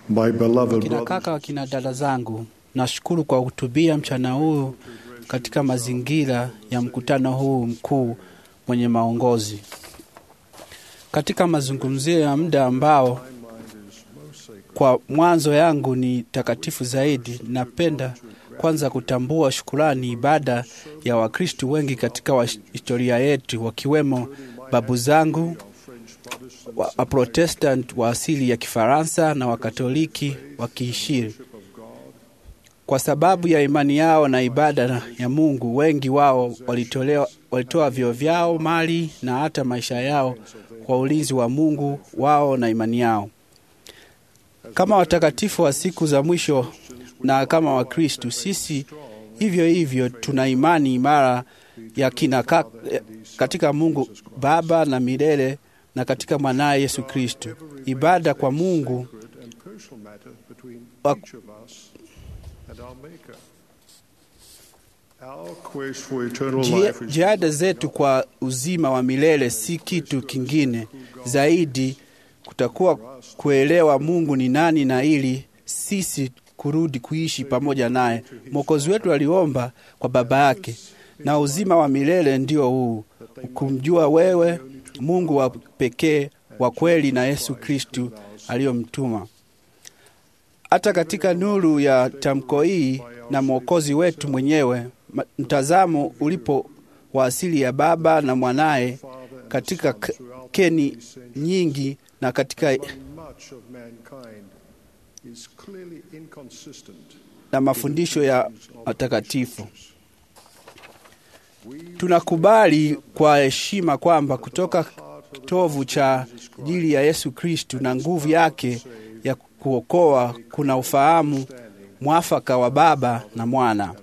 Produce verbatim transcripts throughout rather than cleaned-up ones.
My beloved Kina brothers, kaka, kina dada zangu, nashukuru kwa kuhutubia mchana huu katika mazingira ya mkutano huu mkuu mwenye maongozi. Katika mazungumzio ya muda ambao kwa mwanzo yangu ni takatifu zaidi, napenda kwanza kutambua shukrani ibada ya Wakristo wengi katika wa historia yetu, wakiwemo babu zangu wa Protestant wa asili ya Kifaransa na Wakatoliki wa Kiishiri. Kwa sababu ya imani yao na ibada ya Mungu, wengi wao walitolewa walitoa vyo vyao, mali na hata maisha yao kwa ulinzi wa Mungu wao na imani yao. Kama watakatifu wa siku za mwisho na kama Wakristo, sisi hivyo hivyo tuna imani imara ya kina katika Mungu Baba na milele na katika mwanaye Yesu Kristo. Ibada kwa Mungu wa jihada zetu kwa uzima wa milele si kitu kingine zaidi kutakuwa kuelewa Mungu ni nani, na ili sisi kurudi kuishi pamoja naye. Mwokozi wetu aliomba kwa Baba yake, na uzima wa milele ndio huu, kumjua wewe Mungu wa pekee wa kweli na Yesu Kristo aliyomtuma. Hata katika nuru ya tamko hii na Mwokozi wetu mwenyewe, mtazamo ulipo wa asili ya Baba na mwanaye katika keni nyingi na katika na mafundisho ya watakatifu. Tunakubali kwa heshima kwamba kutoka kitovu cha ajili ya Yesu Kristo na nguvu yake ya kuokoa kuna ufahamu mwafaka wa Baba na Mwana.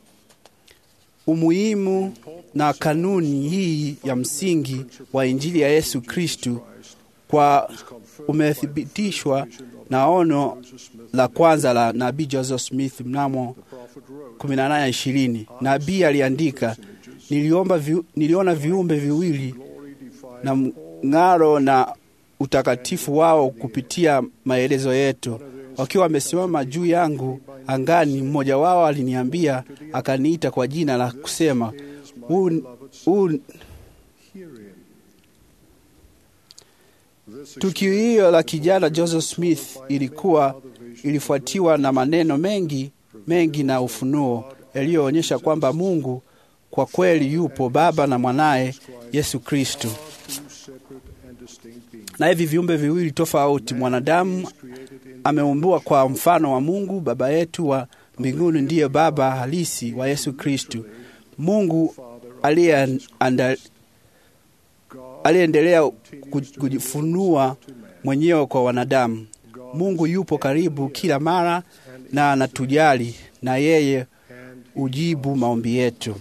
Umuhimu na kanuni hii ya msingi wa Injili ya Yesu Kristo kwa umethibitishwa na ono la kwanza la Nabii Joseph Smith mnamo kumi na nane ishirini. Nabii aliandika, niliomba vi, niliona viumbe viwili na ng'aro na utakatifu wao kupitia maelezo yetu, wakiwa wamesimama juu yangu angani. Mmoja wao aliniambia, akaniita kwa jina la kusema, huu huu. Tukio hiyo la kijana Joseph Smith ilikuwa ilifuatiwa na maneno mengi mengi na ufunuo yaliyoonyesha kwamba Mungu kwa kweli yupo, Baba na mwanaye Yesu Kristo. Na hivi viumbe viwili tofauti, mwanadamu ameumbiwa kwa mfano wa Mungu Baba yetu wa mbinguni, ndiye baba halisi wa Yesu Kristo. Mungu aliendelea kujifunua mwenyewe kwa wanadamu. Mungu yupo karibu kila mara na anatujali, na yeye ujibu maombi yetu.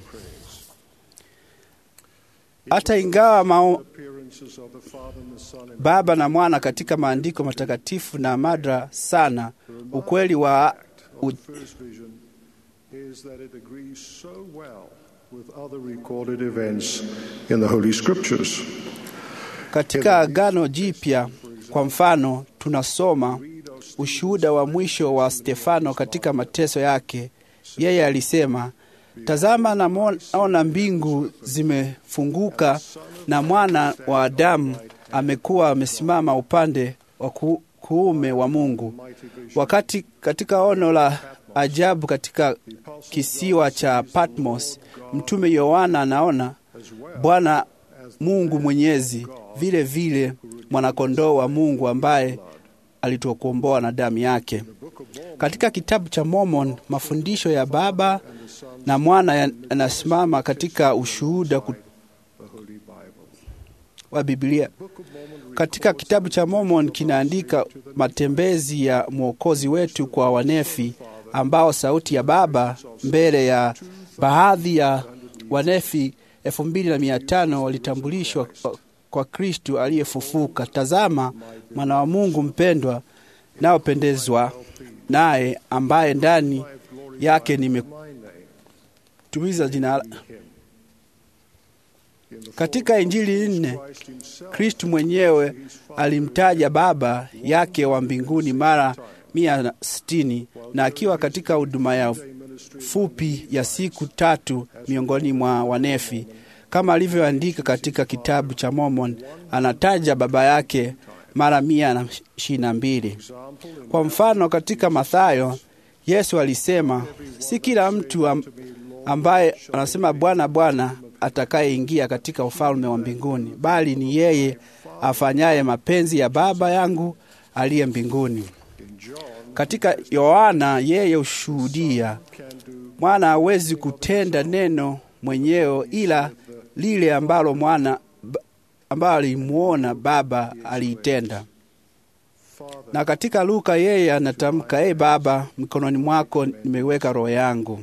Hata ingawa mao Baba na Mwana katika maandiko matakatifu na madra sana, ukweli wa u... katika Agano Jipya, kwa mfano, tunasoma ushuhuda wa mwisho wa Stefano katika mateso yake. Yeye alisema, tazama naona mbingu zimefunguka na mwana wa Adamu amekuwa amesimama upande wa ku, kuume wa Mungu. Wakati katika ono la ajabu katika kisiwa cha Patmos, mtume Yohana anaona Bwana Mungu Mwenyezi, vile vile mwanakondoo wa Mungu ambaye alitukomboa na damu yake. Katika kitabu cha Mormon, mafundisho ya Baba na Mwana yanasimama katika ushuhuda wa Biblia. Katika kitabu cha Mormon kinaandika matembezi ya Mwokozi wetu kwa wanefi, ambao sauti ya Baba mbele ya baadhi ya wanefi elfu mbili na mia tano walitambulishwa kwa Kristo aliyefufuka. Tazama mwana wa Mungu mpendwa, nao pendezwa naye, ambaye ndani yake nimetumiza jina. Katika Injili nne, Kristo mwenyewe alimtaja Baba yake wa mbinguni mara mia sitini na akiwa katika huduma ya fupi ya siku tatu miongoni mwa wanefi. Kama alivyoandika katika kitabu cha Mormon, anataja baba yake mara mia na ishirini na mbili. Kwa mfano, katika Mathayo, Yesu alisema, si kila mtu ambaye anasema Bwana, Bwana atakayeingia katika ufalme wa mbinguni, bali ni yeye afanyaye mapenzi ya Baba yangu aliye mbinguni. Katika Yohana, yeye ushuhudia, mwana hawezi kutenda neno mwenyewe ila lile ambalo mwana ambalo alimuona Baba aliitenda. Na katika Luka, yeye anatamka, e Baba, mikononi mwako nimeweka roho yangu.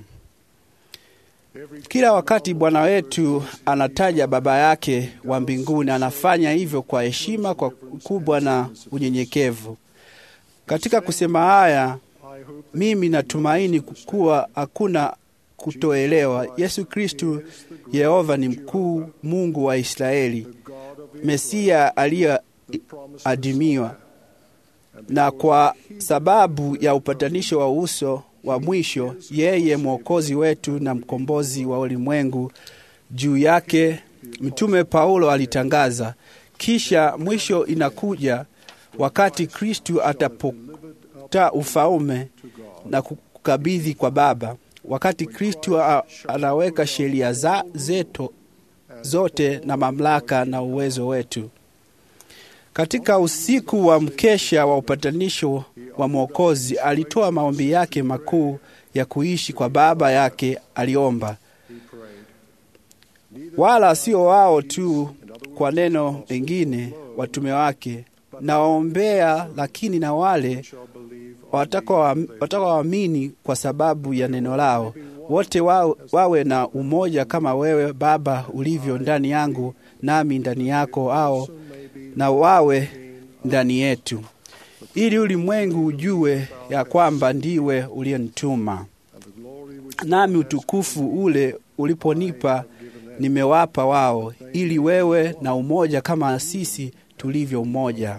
Kila wakati Bwana wetu anataja Baba yake wa mbinguni, anafanya hivyo kwa heshima kwa kubwa na unyenyekevu. Katika kusema haya, mimi natumaini kuwa hakuna kutoelewa. Yesu Kristo Yehova ni mkuu, Mungu wa Israeli, Mesia aliyeadimiwa, na kwa sababu ya upatanisho wa uso wa mwisho, yeye mwokozi wetu na mkombozi wa ulimwengu. Juu yake Mtume Paulo alitangaza, kisha mwisho inakuja wakati Kristo atapokea ufalme na kukabidhi kwa Baba. Wakati Kristo anaweka sheria za zetu zote na mamlaka na uwezo wetu. Katika usiku wa mkesha wa upatanisho wa Mwokozi, alitoa maombi yake makuu ya kuishi kwa Baba yake. Aliomba, wala sio wao tu, kwa neno lingine watume wake, naombea lakini na wale watakaoamini kwa sababu ya neno lao, wote wawe, wawe na umoja kama wewe Baba ulivyo ndani yangu nami ndani yako, ao na wawe ndani yetu, ili ulimwengu ujue ya kwamba ndiwe uliyenituma, nami utukufu ule uliponipa nimewapa wao, ili wewe na umoja kama sisi tulivyo umoja.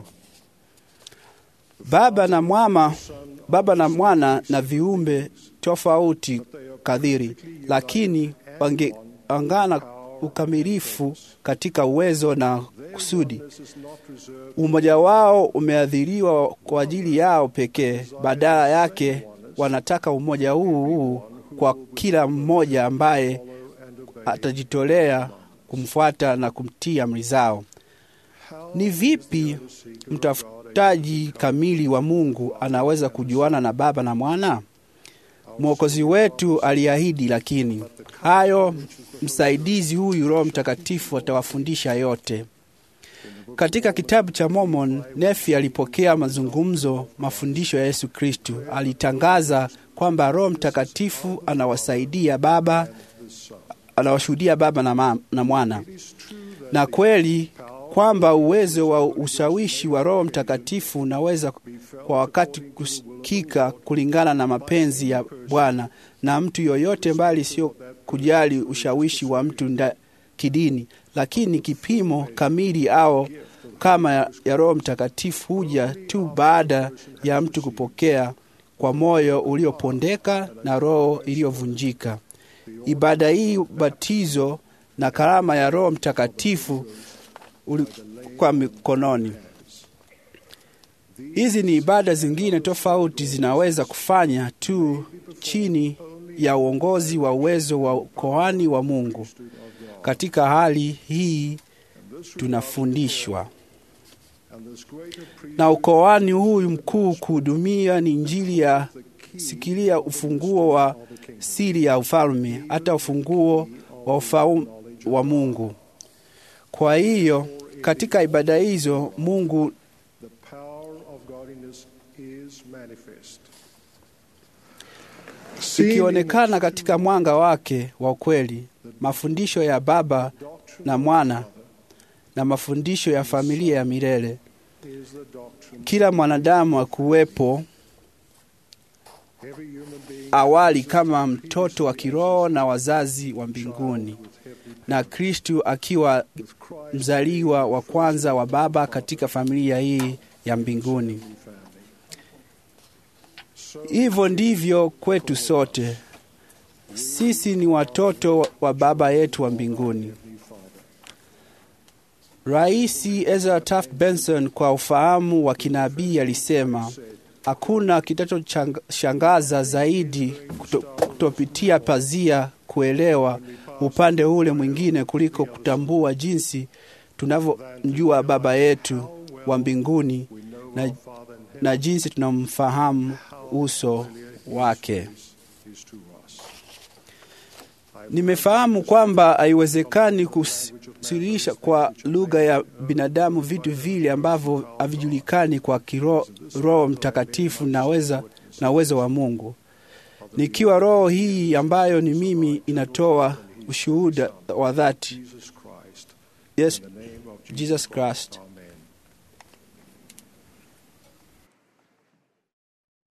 Baba na mwana, Baba na Mwana na viumbe tofauti kadiri, lakini wangeangana ukamilifu katika uwezo na kusudi. Umoja wao umeadhiriwa kwa ajili yao pekee. Badala yake wanataka umoja huu huu kwa kila mmoja ambaye atajitolea kumfuata na kumtii amri zao. Ni vipi mtafutaji kamili wa Mungu anaweza kujuana na Baba na Mwana? Mwokozi wetu aliahidi, lakini hayo msaidizi huyu Roho Mtakatifu atawafundisha yote. Katika kitabu cha Mormon, Nefi alipokea mazungumzo mafundisho ya Yesu Kristo. Alitangaza kwamba Roho Mtakatifu anawasaidia Baba, anawashuhudia Baba na, ma, na Mwana. Na kweli kwamba uwezo wa ushawishi wa Roho Mtakatifu unaweza kwa wakati kusikika kulingana na mapenzi ya Bwana na mtu yoyote, mbali sio kujali ushawishi wa mtu nda kidini, lakini kipimo kamili au kama ya, ya Roho Mtakatifu huja tu baada ya mtu kupokea kwa moyo uliopondeka na roho iliyovunjika. Ibada hii, batizo na karama ya Roho Mtakatifu kwa mikononi. Hizi ni ibada zingine tofauti zinaweza kufanya tu chini ya uongozi wa uwezo wa ukohani wa Mungu. Katika hali hii tunafundishwa na ukohani huyu mkuu kuhudumia ni Injili ya sikilia ufunguo wa siri ya ufalme, hata ufunguo wa ufalme wa Mungu. Kwa hiyo katika ibada hizo Mungu ikionekana katika mwanga wake wa ukweli, mafundisho ya Baba na Mwana na mafundisho ya familia ya milele. Kila mwanadamu akuwepo awali kama mtoto wa kiroho na wazazi wa mbinguni, na Kristo akiwa mzaliwa wa kwanza wa Baba katika familia hii ya mbinguni. Hivyo ndivyo kwetu sote. Sisi ni watoto wa Baba yetu wa mbinguni. Rais Ezra Taft Benson kwa ufahamu wa kinabii alisema, hakuna kitachoshangaza zaidi kuto, kutopitia pazia kuelewa upande ule mwingine kuliko kutambua jinsi tunavyomjua Baba yetu wa mbinguni na, na jinsi tunamfahamu uso wake. Nimefahamu kwamba haiwezekani kusirisha kwa lugha ya binadamu vitu vile ambavyo havijulikani kwa kiroho Roho Mtakatifu na weza na uwezo wa Mungu. Nikiwa roho hii ambayo ni mimi inatoa ushuhuda wa dhati. Yes, Jesus Christ.